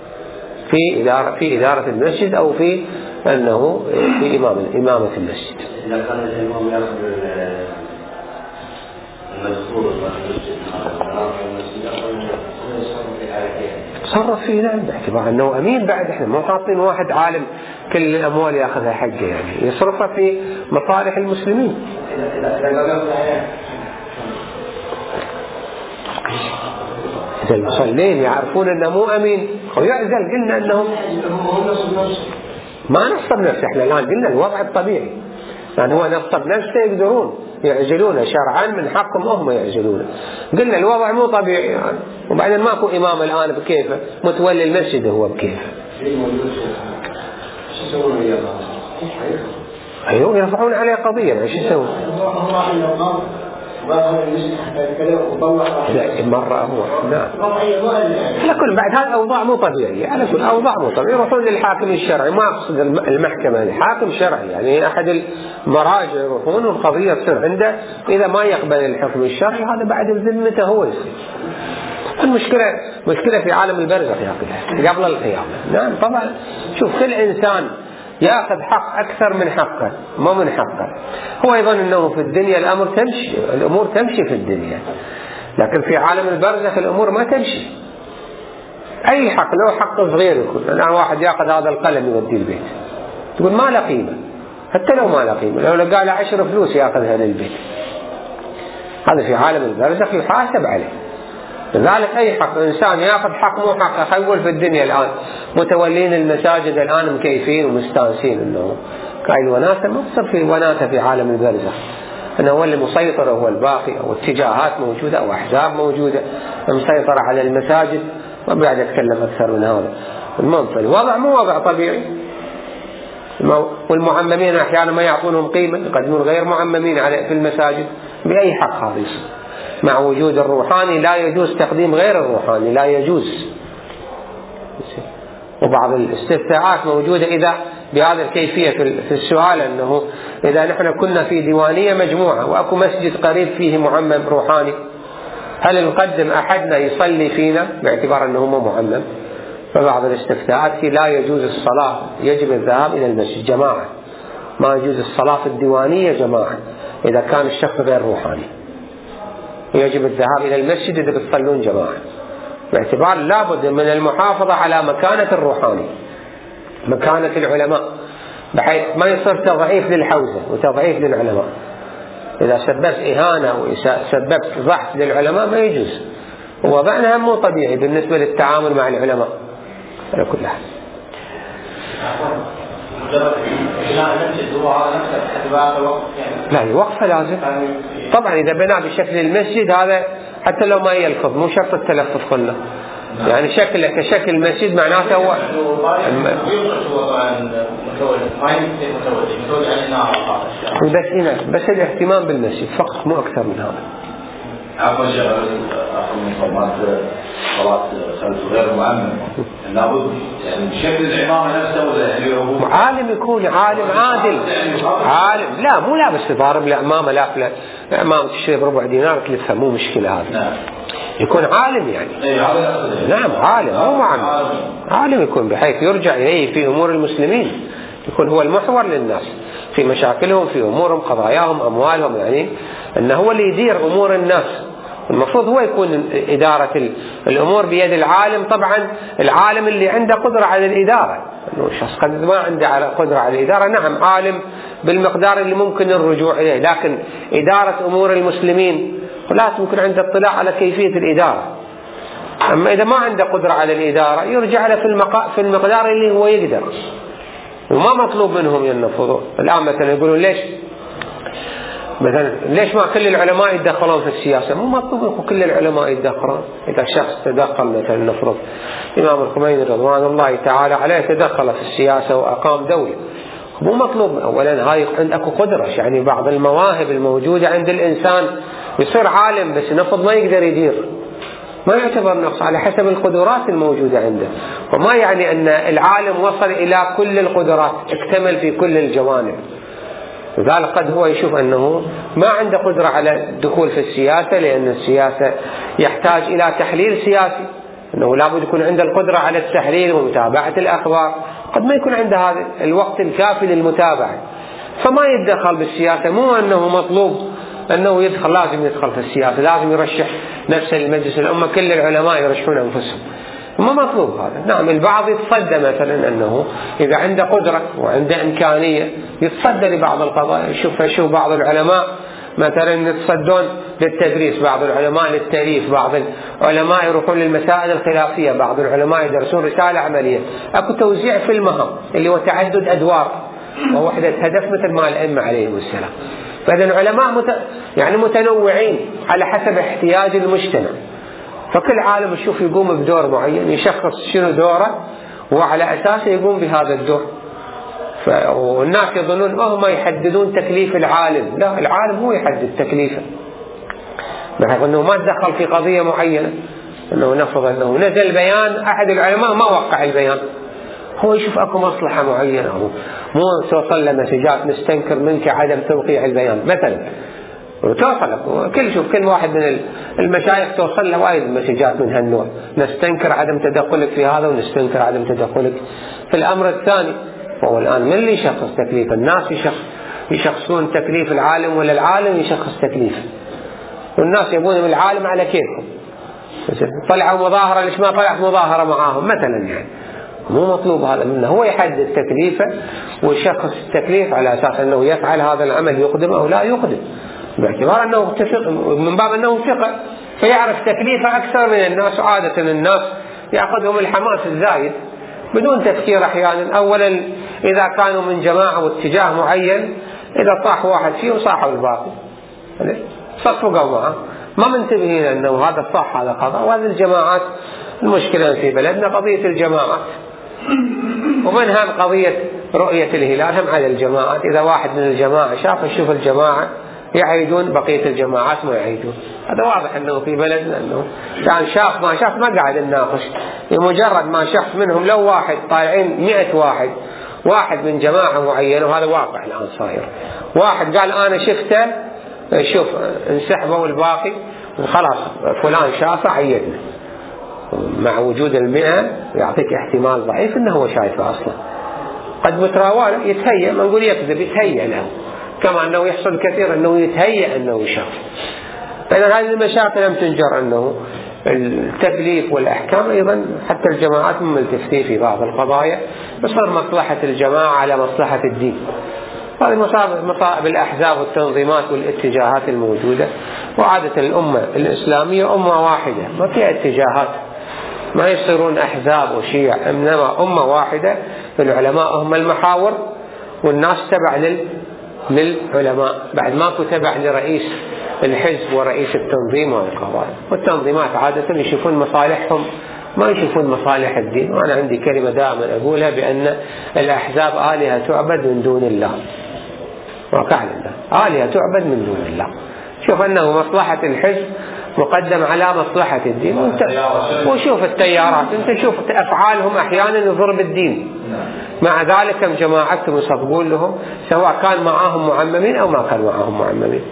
في إدارة المسجد أو في أنه في إمامة المسجد. إذا كان الإمام يأخذ المذكور تصرف فيه نعم، باعتبار أنه أمين. بعد إحنا مو حاطين واحد عالم كل الأموال يأخذها حقه، يعني يصرفها في مصالح المسلمين. إذا المصلين يعرفون أنه مو أمين ويعزل، قلنا أنهم ما نصب نفسه. إحنا الآن قلنا الوضع الطبيعي، يعني هو نصب نفسه يقدرون يعزلونه شرعا، من حقهم هم يعزلونه. قلنا الوضع مو طبيعي يعني. وبعدين ماكو إمام الآن بكيفه، متولي المسجد هو بكيفه. أيوه يرفعون عليه قضية، يعني شو يسوون؟ مرة أبوه نعم. على كل بعد هذا أوضاع مو طبيعية، على كل أوضاع مو طبيعية. يروحون للحاكم الشرعي، ما أقصد المحكمة، الحاكم الشرعي يعني أحد المراجع، يروحون والقضية تصير عنده. إذا ما يقبل الحكم الشرعي هذا بعد ذمته هو يصير. المشكلة في عالم البرزخ يا أخي قبل القيامة. نعم طبعا. شوف كل إنسان يأخذ حق أكثر من حقه، ما من حقه. هو يظن أنه في الدنيا الأمور تمشي في الدنيا، لكن في عالم البرزخ الأمور ما تمشي. أي حق لو حق صغير يكون، الآن واحد يأخذ هذا القلم يوديه البيت، تقول ما له قيمة، حتى لو ما له قيمة، لو لقى له 10 فلوس يأخذها للبيت. هذا في عالم البرزخ يحاسب عليه. لذلك أي حق إنسان يأخذ حق مو حقه. خيول في الدنيا الآن متولين المساجد الآن مكيفين ومستانسين أنه كاي الوناسة، ما تصير في وناسة في عالم البرزخ. أنه هو اللي مسيطر، هو الباقي، أو اتجاهات موجودة أو أحزاب موجودة مسيطرة على المساجد. ما بعد أتكلم أكثر من هذا. المهم الوضع مو وضع طبيعي. والمعممين أحيانا ما يعطونهم قيمة، يقدمون غير معممين في المساجد. بأي حق هذا يصير؟ مع وجود الروحاني لا يجوز تقديم غير الروحاني، لا يجوز. وبعض الاستفتاءات موجودة إذا بهذه الكيفية في السؤال، أنه إذا نحن كنا في ديوانية مجموعة وأكو مسجد قريب فيه معمم روحاني، هل نقدم أحدنا يصلي فينا باعتبار أنه مو معمم؟ فبعض الاستفتاءات لا يجوز الصلاة، يجب الذهاب إلى المسجد جماعة. ما يجوز الصلاة في الديوانية جماعة إذا كان الشخص غير روحاني. يجب الذهاب إلى المسجد إذا بتصلون جماعة، باعتبار لابد من المحافظة على مكانة الروحاني، مكانة العلماء، بحيث ما يصير تضعيف للحوزة وتضعيف للعلماء. إذا سببت إهانة وسببت ضعف للعلماء ما يجوز. ووضعنا مو طبيعي بالنسبة للتعامل مع العلماء على كل حال. لا الوقفة لازم طبعا. إذا بنى بشكل المسجد هذا حتى لو ما يلفظ، مو شرط التلفظ قلنا، يعني شكله كشكل المسجد معناته هو بس الاهتمام بالمسجد فقط، مو أكثر من هذا. عفوا شيخ، من صلاة خلف غير معمم لابد يعني بشكل الإمامة نفسه، ولا يعني عالم يكون عالم عادل، عالم لا مو لابس ضارب لأمامه، لا إمامة تشتري بربع دينار تلفها، مو مشكلة هذا. يكون عالم يعني. نعم عالم مو معمم، عالم يكون بحيث يرجع إليه في أمور المسلمين، يكون هو المحور للناس في مشاكلهم، في أمورهم، قضاياهم، أموالهم، يعني أنه هو اللي يدير أمور الناس. المفروض هو يكون إدارة الأمور بيد العالم. طبعا العالم اللي عنده قدرة على الإدارة، أنه الشخص قد ما عنده قدرة على الإدارة، نعم عالم بالمقدار اللي ممكن الرجوع إليه، لكن إدارة أمور المسلمين لازم يكون عنده اطلاع على كيفية الإدارة. أما إذا ما عنده قدرة على الإدارة يرجع له في المقدار اللي هو يقدر، وما مطلوب منهم ينفذوا. الآن مثلا يقولون ليش ما كل العلماء يتدخلون في السياسة؟ مو مطلوب كل العلماء يتدخلون. إذا شخص تدخل مثلا نفرض الإمام الخميني رضوان الله تعالى عليه تدخل في السياسة وأقام دولة، مو مطلوب. أولا هاي عندك قدرة، يعني بعض المواهب الموجودة عند الإنسان يصير عالم بس نفرض ما يقدر يدير، ما يعتبر نقص على حسب القدرات الموجودة عنده. وما يعني أن العالم وصل إلى كل القدرات، اكتمل في كل الجوانب. لذلك قد هو يشوف أنه ما عنده قدرة على الدخول في السياسة، لأن السياسة يحتاج إلى تحليل سياسي، أنه لابد يكون عنده القدرة على التحليل ومتابعة الأخبار، قد ما يكون عنده هذا الوقت الكافي للمتابعة، فما يتدخل بالسياسة. مو أنه مطلوب أنه يدخل، لازم يدخل في السياسة، لازم يرشح نفسه لمجلس الأمة، كل العلماء يرشحون أنفسهم، ما مطلوب هذا. نعم البعض يتصدى مثلا أنه إذا عنده قدرة وعنده إمكانية يتصدى لبعض القضايا. شوف بعض العلماء مثلا يتصدون للتدريس، بعض العلماء للتأليف، بعض العلماء يروحون للمسائل الخلافية، بعض العلماء يدرسون رسالة عملية. أكو توزيع في المهام اللي هو تعدد أدوار ووحدة هدف مثل ما الأئمة عليهم السلام. فإذا العلماء يعني متنوعين على حسب احتياج المجتمع، فكل عالم يشوف يقوم بدور معين، يشخص شنو دوره وعلى أساسه يقوم بهذا الدور. والناس يظنون هم يحددون تكليف العالم، لا، العالم هو يحدد تكليفه، بحيث أنه ما تدخل في قضية معينة. أنه نفرض أنه نزل بيان أحد العلماء ما وقع البيان، هو يشوف أكو مصلحة معينة، مو توصل له مسجات نستنكر منك عدم توقيع البيان مثلا، وتوصل كل واحد من المشايخ توصل له وايد مسجات من هالنوع، نستنكر عدم تدخلك في هذا ونستنكر عدم تدخلك في الأمر الثاني. وهو الآن من اللي يشخص تكليف؟ الناس يشخصون تكليف العالم، ولا العالم يشخص تكليف؟ والناس يبون من العالم على كيفهم. طلعوا مظاهرة، ليش ما طلعت مظاهرة معاهم مثلا؟ يعني مو مطلوب هذا منه، هو يحدد تكليفه ويشخص التكليف على أساس أنه يفعل هذا العمل يقدم أو لا يقدم، باعتبار أنه من باب أنه ثقة فيعرف تكليفه أكثر من الناس. عادة الناس يأخذهم الحماس الزايد بدون تفكير أحيانا. أولا إذا كانوا من جماعة واتجاه معين، إذا طاح واحد فيه صاحوا الباقي، صفقوا معه، ما منتبهين أنه هذا صح هذا خطأ. وهذه الجماعات المشكلة في بلدنا قضية الجماعات، ومنها قضية رؤية الهلال هم على الجماعات. إذا واحد من الجماعة يشوف الجماعة يعيدون، بقية الجماعات ما يعيدون. هذا واضح أنه في بلدنا أنه كان شاف ما قاعد نناقش، بمجرد ما شخص منهم لو واحد طالعين 100 واحد من جماعة معينة، وهذا واقع الآن صاير. واحد قال أنا شفته، شوف انسحبوا الباقي وخلاص فلان شافه عيدنا، مع وجود 100 يعطيك احتمال ضعيف أنه هو شايفه أصلا. قد متراوله يتهيأ، ما نقول يكذب، يتهيأ له، كما أنه يحصل كثير أنه يتهيأ أنه يشاف. فإذا هذه المشاكل لم تنجر أنه التكليف والأحكام أيضا حتى الجماعات ملتفتين في بعض القضايا، يصير مصلحة الجماعة على مصلحة الدين. هذه مصائب الأحزاب والتنظيمات والاتجاهات الموجودة. وعادة الأمة الإسلامية أمة واحدة ما فيها اتجاهات، ما يصيرون أحزاب وشيع، إنما أمة واحدة. العلماء هم المحاور والناس تبع للعلماء، بعد ماكو تبع لرئيس الحزب ورئيس التنظيم والقضايا. والتنظيمات عادة يشوفون مصالحهم ما يشوفون مصالح الدين. وأنا عندي كلمة دائما أقولها بأن الأحزاب آلهة تعبد من دون الله، واقع لله آلهة تعبد من دون الله. شوف أنه مصلحة الحزب مقدم على مصلحة الدين، وشوف التيارات أنت شوف أفعالهم أحيانا يضر بالدين، مع ذلك جماعتهم يصفقون لهم سواء كان معهم معممين أو ما كان معهم معممين.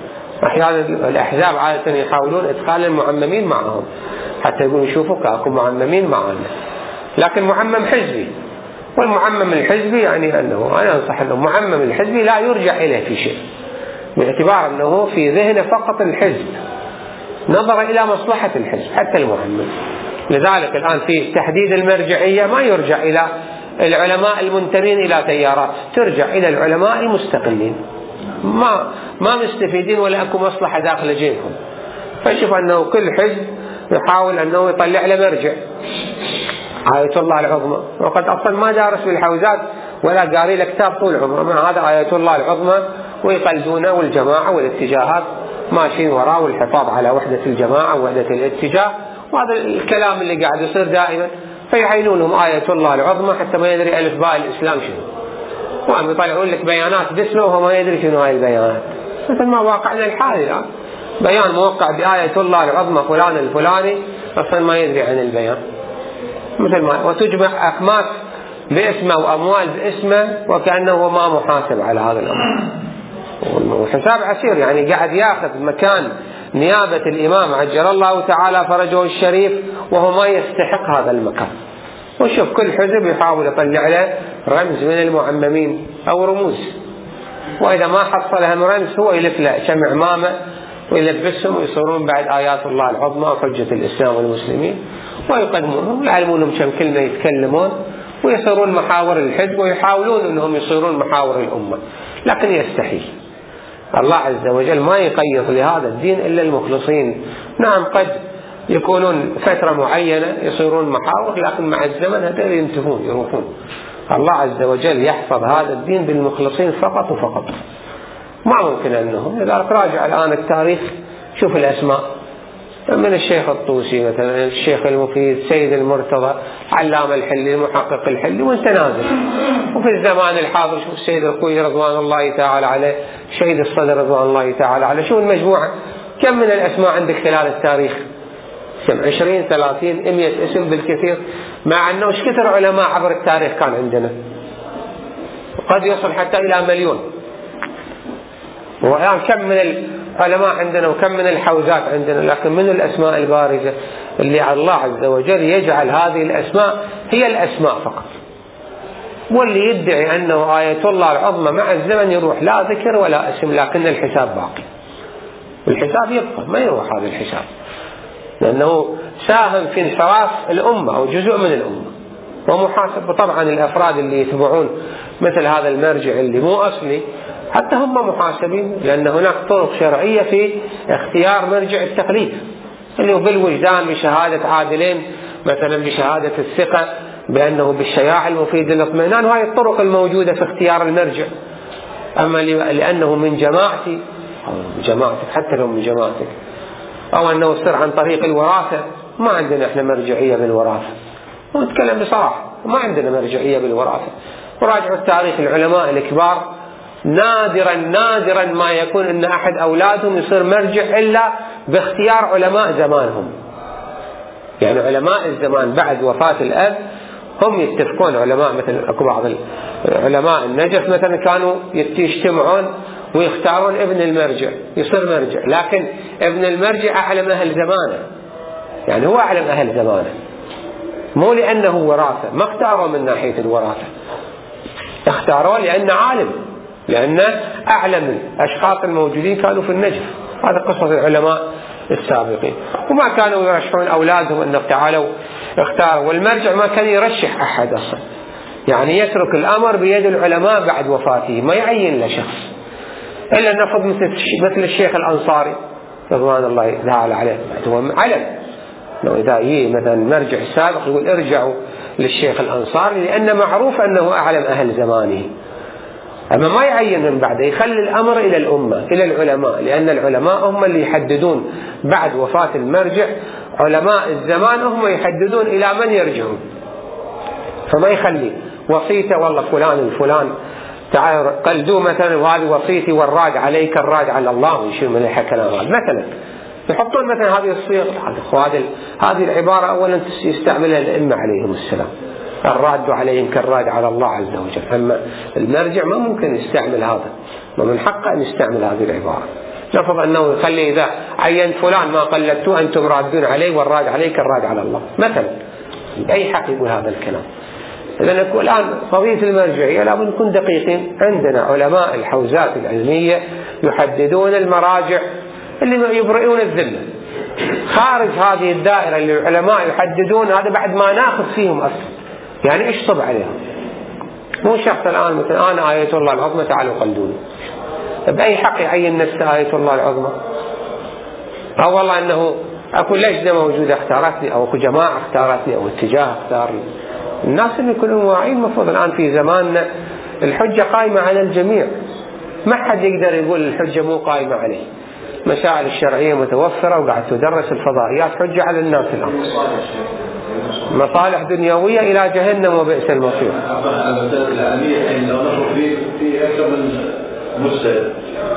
أحيانا الأحزاب عادة يحاولون إدخال المعممين معهم حتى يقولون شوفوا كاكو معممين معنا، لكن معمم حزبي، والمعمم الحزبي يعني أنه أنا أنصح أنه معمم الحزبي لا يرجع إليه في شيء، باعتبار أنه في ذهنه فقط الحزب، نظر إلى مصلحة الحزب حتى المعمم. لذلك الآن في تحديد المرجعية ما يرجع إلى العلماء المنتمين إلى تيارات، ترجع إلى العلماء المستقلين ما مستفيدين ولا أكو مصلحة داخل جيبهم. فشوف أنه كل حزب يحاول أنه يطلع له مرجع. آية الله العظمى، وقد أصلا ما دارس بالحوزات ولا قاري له كتاب طول عمره، مع هذا آية الله العظمى ويقلدونه، والجماعة والاتجاهات ماشيين وراء، والحفاظ على وحدة الجماعة ووحدة الاتجاه، وهذا الكلام اللي قاعد يصير دائما. فيحيلون لهم آية الله العظمى حتى ما يدري ألف باء الإسلام شنو، وعم يطلعون لك بيانات باسمه وهو ما يدري شنو هاي البيانات، مثل ما واقعنا الحالي الآن، بيان موقع بآية الله العظمى فلان الفلاني أصلا ما يدري عن البيان، مثل ما وتجمع أخماس باسمه وأموال باسمه وكأنه ما محاسب على هذا الأمر. والحساب عسير، يعني قاعد ياخذ مكان نيابة الإمام عجل الله تعالى فرجه الشريف وهو ما يستحق هذا المكان. وشوف كل حزب يحاول يطلع له رمز من المعممين أو رموز، وإذا ما حصلهم رمز هو يلف له شمع عمامة ويلبسهم ويصيرون بعد آيات الله العظمى وحجة الإسلام والمسلمين، ويقدمونهم يعلمونهم كم كلمة يتكلمون، ويصيرون محاور الحزب ويحاولون أنهم يصيرون محاور الأمة، لكن يستحيل. الله عز وجل ما يقيض لهذا الدين إلا المخلصين. نعم قد يكونون فترة معينة يصيرون محاور، لكن مع الزمن هذول ينتهون يروحون. الله عز وجل يحفظ هذا الدين بالمخلصين فقط وفقط، ما ممكن أنهم. لذلك راجع الآن التاريخ، شوف الأسماء من الشيخ الطوسي مثلا، الشيخ المفيد، سيد المرتضى، علام الحلي، المحقق الحلي، وانت نازل. وفي الزمان الحاضر شوف السيد الخوي رضوان الله تعالى عليه، شهيد الصدر رضوان الله تعالى عليه، شو المجموعة كم من الأسماء عندك خلال التاريخ؟ كم 20 30 100 اسم بالكثير، مع أنه ايش كثر علماء عبر التاريخ كان عندنا، قد يصل حتى إلى 1,000,000. والآن كم من العلماء عندنا وكم من الحوزات عندنا، لكن من الأسماء البارزة اللي الله عز وجل يجعل هذه الأسماء هي الأسماء فقط، واللي يدعي أنه آية الله العظمى مع الزمن يروح لا ذكر ولا اسم، لكن الحساب باقي، والحساب يبقى ما يروح هذا الحساب، لأنه ساهم في انحراف الأمة أو جزء من الأمة، ومحاسب. طبعا الأفراد اللي يتبعون مثل هذا المرجع اللي مو أصلي حتى هم محاسبين، لأن هناك طرق شرعية في اختيار مرجع التقليد، اللي هو بالوجدان بشهادة عادلين، مثلا بشهادة الثقة بأنه بالشياع المفيد للاطمئنان، وهي الطرق الموجودة في اختيار المرجع. أما لأنه من جماعتي أو جماعتك، حتى لو من جماعتك، أو أنه يصير عن طريق الوراثة، ما عندنا إحنا مرجعية بالوراثة، ونتكلم بصراحة ما عندنا مرجعية بالوراثة. وراجعوا التاريخ العلماء الكبار نادرا ما يكون أن أحد أولادهم يصير مرجع إلا باختيار علماء زمانهم، يعني علماء الزمان بعد وفاة الأب هم يتفقون. علماء مثل أكو بعض علماء النجف مثلا كانوا يجتمعون ويختارون ابن المرجع يصير مرجع، لكن ابن المرجع أعلم أهل زمانه، يعني هو أعلم أهل زمانه، مو لأنه وراثة، ما اختاروا من ناحية الوراثة، اختاروا لأنه عالم، لأن أعلم الأشخاص الموجودين كانوا في النجف. هذا قصة العلماء السابقين، وما كانوا يرشحون أولادهم أنه تعالوا اختاروا، والمرجع ما كان يرشح أحد أصلا، يعني يترك الأمر بيد العلماء بعد وفاته، ما يعين له شخص، إلا نفض مثل الشيخ الأنصاري رضوان الله تعالى عليه، هو علم. لو إذا مثلا مرجع السابق يقول ارجعوا للشيخ الأنصاري لأن معروف أنه أعلم أهل زمانه، أما ما يعين من بعده، يخلي الأمر إلى الأمة إلى العلماء، لأن العلماء هم اللي يحددون بعد وفاة المرجع، علماء الزمان هم يحددون إلى من يرجعون، فما يخلي وصيته والله فلان الفلان تعال قلدوا مثلا وهذه وصيتي والراج عليك الراج على الله، ويشير من الكلام هذا مثلا، يحطون مثلا هذه الصيغ. هذه العبارة أولا يستعملها الأئمة عليهم السلام، الراد عليهم كالراد على الله عز وجل، أما المرجع ما ممكن يستعمل هذا، ومن حقه أن يستعمل هذه العبارة. نفرض أنه يخلي إذا عين فلان ما قلدتوه أنتم رادون عليه والراد عليك الراد على الله مثلا. أي حق يقول هذا الكلام؟ إذا نقول الآن قضية المرجعية لابد نكون دقيقين. عندنا علماء الحوزات العلمية يحددون المراجع اللي يبرئون الذمة. خارج هذه الدائرة اللي العلماء يحددون هذا بعد ما ناخذ فيهم أصلا، يعني اشطب عليهم. مو شخص الآن مثلا أنا آية الله العظمى تعالوا قلدوني، بأي حق يعين نفسه آية الله العظمى؟ أو والله أنه أكو لجنة موجودة اختارتني، أو أكو جماعة اختارتني، أو اتجاه اختارني. الناس اللي يكونوا واعيين. المفروض الآن في زماننا الحجة قائمة على الجميع، ما حد يقدر يقول الحجة مو قائمة عليه. مسائل الشرعية متوفرة وقاعد تدرس الفضائيات، حجة على الناس الآن. مصالح دنيوية إلى جهنم وبئس المصير. المسألة العلمية حين لو نشوف في أكثر من مجتهد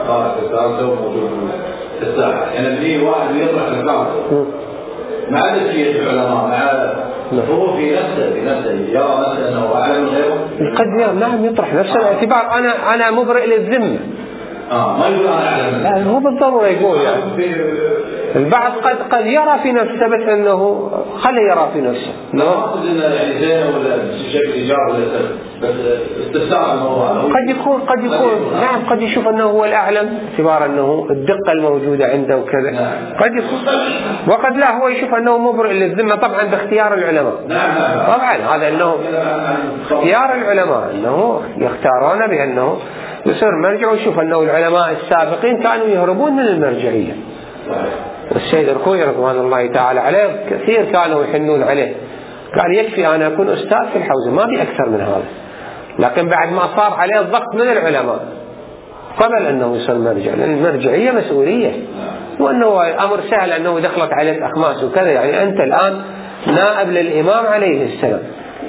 موجود في الساحة، يعني في واحد يطرح الكلام مع نفسية العلماء، مع هو في نفسه يرى نفسه أنه أعلم من غيره. قد نعم يطرح نفسه باعتبار أنا مبرئ للذمة. ما يقول أنا أعلم. لا هو بالضرورة يقول يعني. البعض قد يرى في نفسه، بس أنه خلي يرى في نفسه. لا أقصد إنه يعني زين ولا بشكل إيجابي ولا سلبي، بس استفسار الموضوع. قد يكون نعم قد يشوف أنه هو الأعلم باعتبار أنه الدقة الموجودة عنده وكذا. قد يكون، وقد لا هو يشوف أنه مبرئ للذمة طبعا باختيار العلماء. طبعا هذا أنه اختيار العلماء، أنه يختارون بأنه يصير مرجع، ويشوف أنه العلماء السابقين كانوا يهربون من المرجعية. والسيد الخوئي رضوان الله تعالى عليه كثير كانوا يحنون عليه، قال يكفي أنا أكون أستاذ في الحوزة ما بي أكثر من هذا. لكن بعد ما صار عليه الضغط من العلماء قبل أنه يصير مرجع، لأن المرجعية مسؤولية، وأنه أمر سهل أنه دخلت عليك أخماس وكذا. يعني أنت الآن نائب للإمام عليه السلام،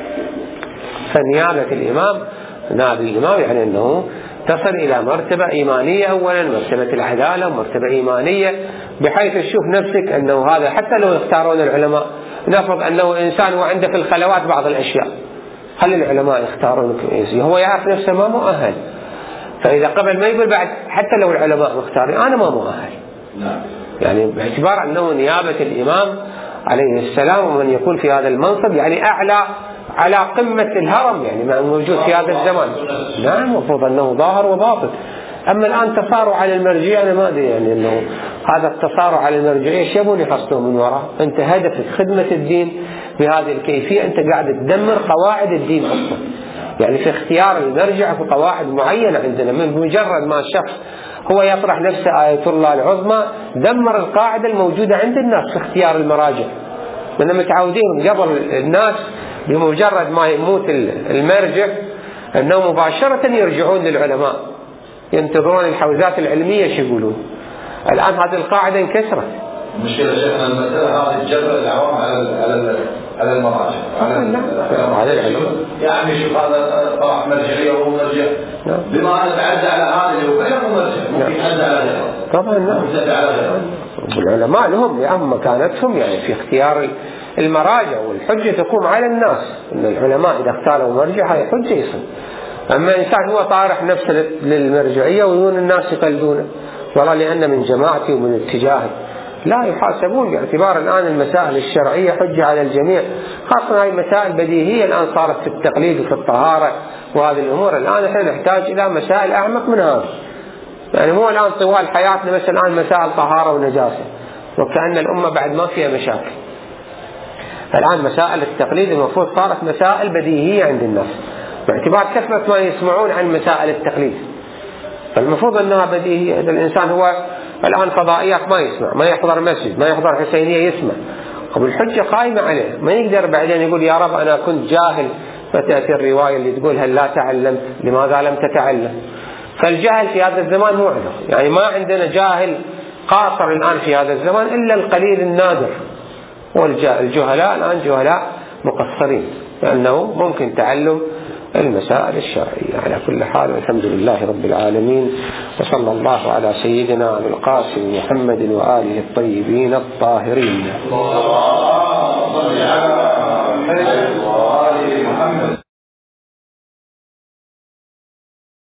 فنيابة الإمام نائب الإمام يعني أنه تصل إلى مرتبة إيمانية، أولا مرتبة العدالة ومرتبة إيمانية، بحيث تشوف نفسك أنه هذا حتى لو يختارون العلماء. نفرض أنه إنسان وعنده في الخلوات بعض الأشياء، هل العلماء يختارونك؟ هو يعرف نفسه ما مؤهل، فإذا قبل ما يقول بعد حتى لو العلماء مختارين أنا ما مؤهل. يعني باعتبار أنه نيابة الإمام عليه السلام ومن يكون في هذا المنصب يعني أعلى على قمة الهرم، يعني ما موجود في هذا الزمان. نعم المفروض أنه ظاهر وباطن. أما الآن تصارع على المرجعية، أنا ما أدري يعني أنه هذا التصارع على المرجعية ايش يبون يحصلون من وراء؟ أنت هدفك خدمة الدين بهذه الكيفية، أنت قاعد تدمر قواعد الدين أصلا. يعني في اختيار المرجع في قواعد معينة عندنا، من مجرد ما شخص هو يطرح نفسه آية الله العظمى دمر القاعدة الموجودة عند الناس في اختيار المراجع. لأننا متعودين قبل الناس بمجرد ما يموت المرجع أنه مباشرة يرجعون للعلماء، ينتظرون الحوزات العلمية ايش يقولون. الآن هذه القاعدة انكسرت. مشكلة شيخنا المسألة هذه جبر العوام على المراجع على العلماء. يعني شوف هذا طرح مرجعية وهو مرجع، بما أن تعدى على هذا اللي هو غير مرجع ممكن يتعدى على غيره. طبعا نعم. والعلماء لهم مكانتهم يعني في اختيار المراجع، والحجة تقوم على الناس. إن العلماء إذا اختاروا مرجع هاي حجة يصل. أما إنسان هو طارح نفسه للمرجعية ويقول الناس يقلدونه والله لأن من جماعتي ومن اتجاهي، لا يحاسبون باعتبار الآن المسائل الشرعية حجة على الجميع، خاصة هاي مسائل بديهية الآن صارت في التقليد وفي الطهارة وهذه الأمور. الآن احنا نحتاج إلى مسائل أعمق من هذا. يعني مو الآن طوال حياتنا مثلا الآن مسائل طهارة ونجاسة وكأن الأمة بعد ما فيها مشاكل. الآن مسائل التقليد المفروض صارت مسائل بديهية عند الناس باعتبار كثرة ما يسمعون عن مسائل التقليد، فالمفروض أنها بديهية. الإنسان هو الآن فضائيات ما يسمع، ما يحضر مسجد، ما يحضر حسينية يسمع، والحجة قائمة عليه، ما يقدر بعدين يقول يا رب أنا كنت جاهل، فتأتي الرواية اللي تقول هل لا تعلمت، لماذا لم تتعلم؟ فالجهل في هذا الزمان هو عذر. يعني ما عندنا جاهل قاصر الآن في هذا الزمان إلا القليل النادر، والجهلاء الآن جهلاء مقصرين، لأنه ممكن تعلم المسائل الشرعية. على كل حال والحمد لله رب العالمين، وصلى الله على سيدنا القاسم محمد وآله الطيبين الطاهرين.